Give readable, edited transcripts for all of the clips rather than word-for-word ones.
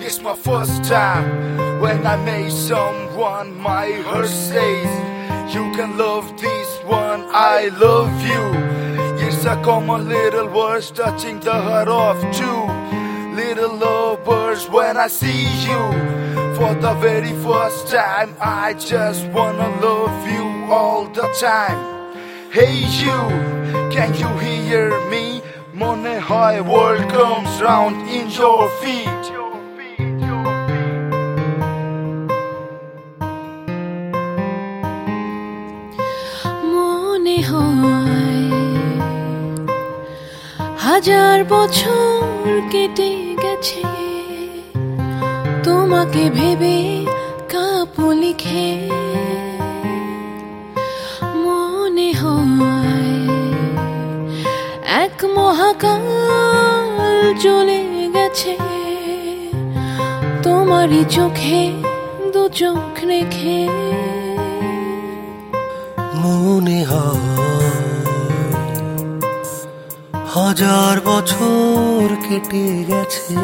It's my first time when I made someone my heart says you can love this one, I love you. It's a common little words touching the heart of two little lovers. When I see you for the very first time, I just wanna love you all the time. Hey you, can you hear me? Mone hoy world comes round in your feet. মনে হয় হাজার বছর কেটে গেছে তোমাকে ভেবে কাপুলি খেয়ে। মনে হয় এক মহাকাল চলে গেছে তোমারই চোখে দু চোখ রেখে। মনে হয় হাজার বছর কেটে গেছে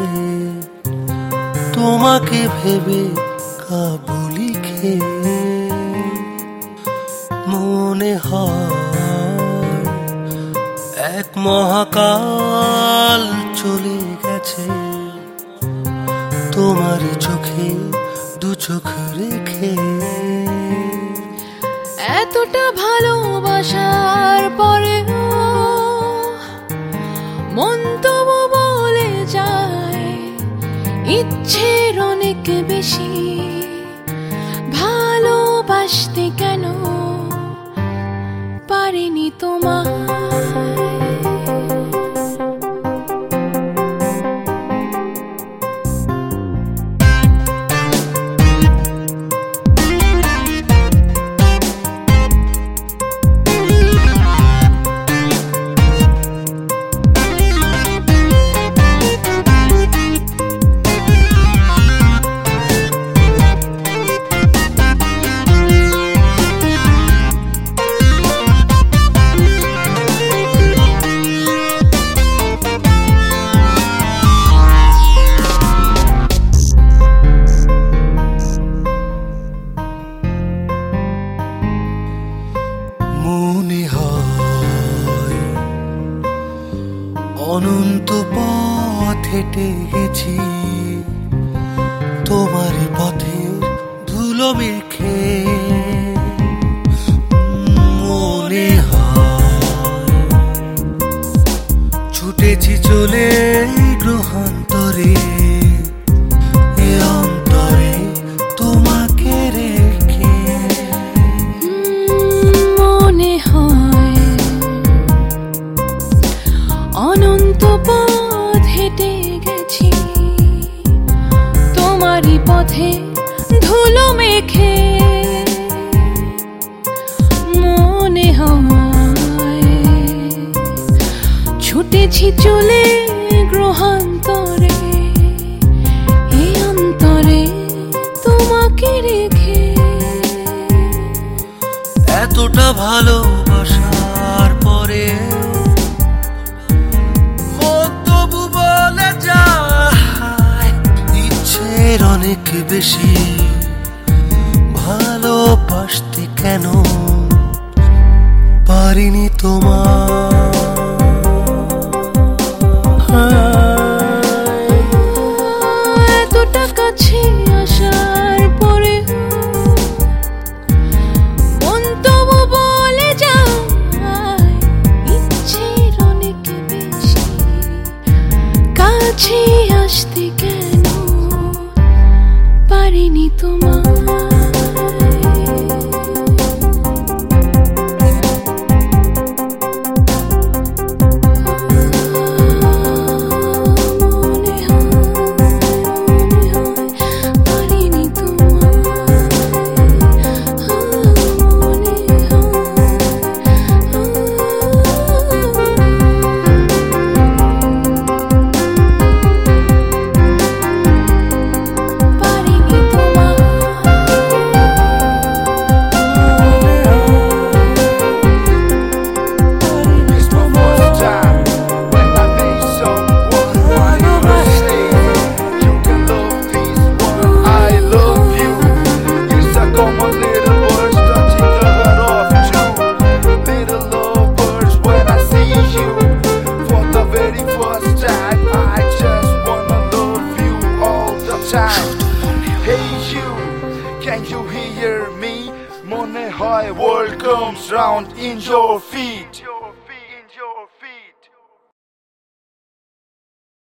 তোমাকে ভেবে কাবুলি খেয়ে। মনে হয় এক মহাকাল চলে গেছে তোমারই চোখে দু চোখ রেখে। এতটা ভালোবাসার পরেও মন তবু বলে যায় ইচ্ছের অনেক বেশি। ভালোবাসতে কেন পারিনি তোমায়। মনে হয় অনন্ত পথ হেঁটে গেছি তোমার পথের ধুলো মেখে। মনে হয় ছুটেছি চলে গ্রহান্তরে এ অন্তরে তোমাকে রেখে। অনন্ত পথ হেঁটে গেছি তোমারই পথে ধুলো মেখে। মনে হয় ছুটেছি চলে গ্রহান্তরে এই অন্তরে তোমাকে রেখে। এতটা ভালোবাসার পরে অনেক বেশি। ভালোবাসতে কেন পারিনি তোমায়। এতটা কাছে আসার পরে মন তবু বলে যায় ইচ্ছের অনেক বেশি। কাছে আসতে কেন পারিনি তোমায়। near me, মনে হয় world comes round in your feet.